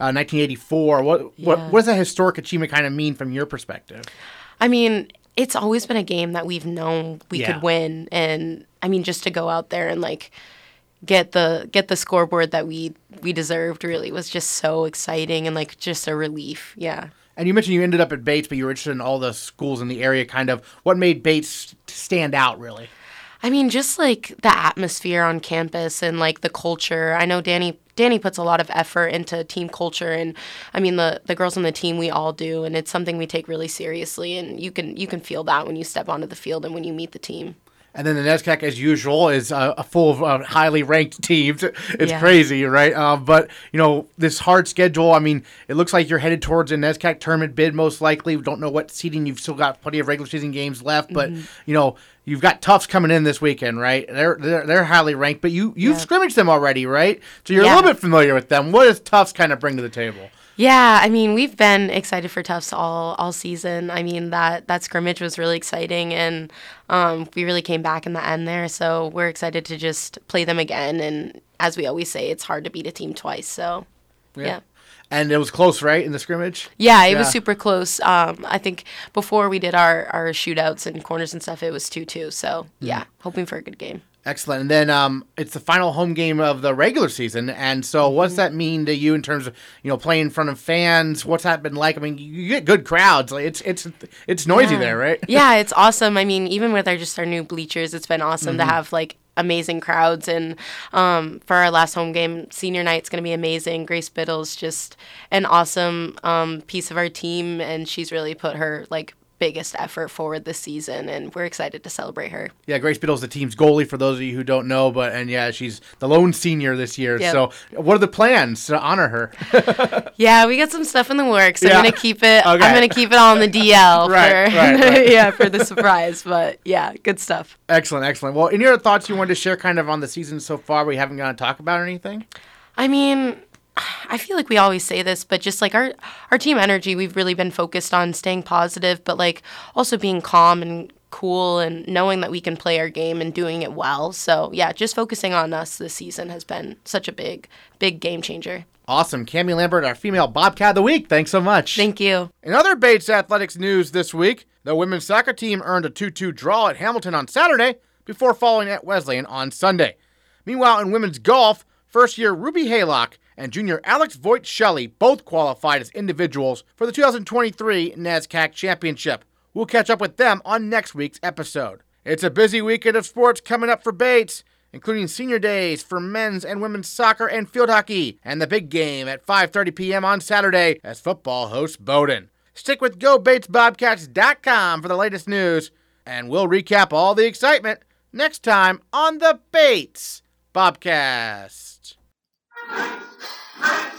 [SPEAKER 1] 1984. What does that historic achievement kind of mean from your perspective?
[SPEAKER 8] I mean, it's always been a game that we've known we could win, and I mean, just to go out there and like get the scoreboard that we deserved really was just so exciting and like just a relief. Yeah.
[SPEAKER 1] And you mentioned you ended up at Bates, but you were interested in all the schools in the area. Kind of what made Bates stand out, really?
[SPEAKER 8] I mean, just like the atmosphere on campus and like the culture. I know Danny puts a lot of effort into team culture, and I mean the girls on the team, we all do, and it's something we take really seriously, and you can feel that when you step onto the field and when you meet the team.
[SPEAKER 1] And then the NESCAC, as usual, is full of highly ranked teams. It's crazy, right? But, you know, this hard schedule, I mean, it looks like you're headed towards a NESCAC tournament bid most likely. We don't know what seeding. You've still got plenty of regular season games left. But, you know, you've got Tufts coming in this weekend, right? They're highly ranked. But you've scrimmaged them already, right? So you're a little bit familiar with them. What does Tufts kind of bring to the table?
[SPEAKER 8] Yeah, I mean, we've been excited for Tufts all season. I mean, that scrimmage was really exciting, and we really came back in the end there. So we're excited to just play them again. And as we always say, it's hard to beat a team twice. So, yeah.
[SPEAKER 1] And it was close, right, in the scrimmage?
[SPEAKER 8] Yeah, it was super close. I think before we did our shootouts and corners and stuff, it was 2-2. So, yeah, hoping for a good game.
[SPEAKER 1] Excellent. And then it's the final home game of the regular season. And so what's that mean to you in terms of, you know, playing in front of fans? What's that been like? I mean, you get good crowds. Like it's noisy there, right?
[SPEAKER 8] Yeah, it's awesome. I mean, even with our new bleachers, it's been awesome to have like amazing crowds. And for our last home game, senior night's going to be amazing. Grace Biddle's just an awesome piece of our team, and she's really put her like biggest effort forward this season, and we're excited to celebrate her.
[SPEAKER 1] Yeah, Grace Biddle's the team's goalie for those of you who don't know, she's the lone senior this year. Yep. So what are the plans to honor her?
[SPEAKER 8] Yeah, we got some stuff in the works. I'm gonna keep it. Okay. I'm gonna keep it on the DL right. For the surprise. But yeah, good stuff.
[SPEAKER 1] Excellent. Well, any other thoughts you wanted to share kind of on the season so far we haven't gotten to talk about or anything?
[SPEAKER 8] I mean, I feel like we always say this, but just like our team energy, we've really been focused on staying positive, but like also being calm and cool and knowing that we can play our game and doing it well. So yeah, just focusing on us this season has been such a big game changer.
[SPEAKER 1] Awesome. Cami Lambert, our female Bobcat of the Week. Thanks so much.
[SPEAKER 8] Thank you.
[SPEAKER 1] In other Bates athletics news this week, the women's soccer team earned a 2-2 draw at Hamilton on Saturday before falling at Wesleyan on Sunday. Meanwhile, in women's golf, first-year Ruby Haylock and junior Alex Voigt Shelley both qualified as individuals for the 2023 NESCAC Championship. We'll catch up with them on next week's episode. It's a busy weekend of sports coming up for Bates, including senior days for men's and women's soccer and field hockey, and the big game at 5:30 p.m. on Saturday as football hosts Bowdoin. Stick with GoBatesBobcats.com for the latest news, and we'll recap all the excitement next time on the Bates Bobcast.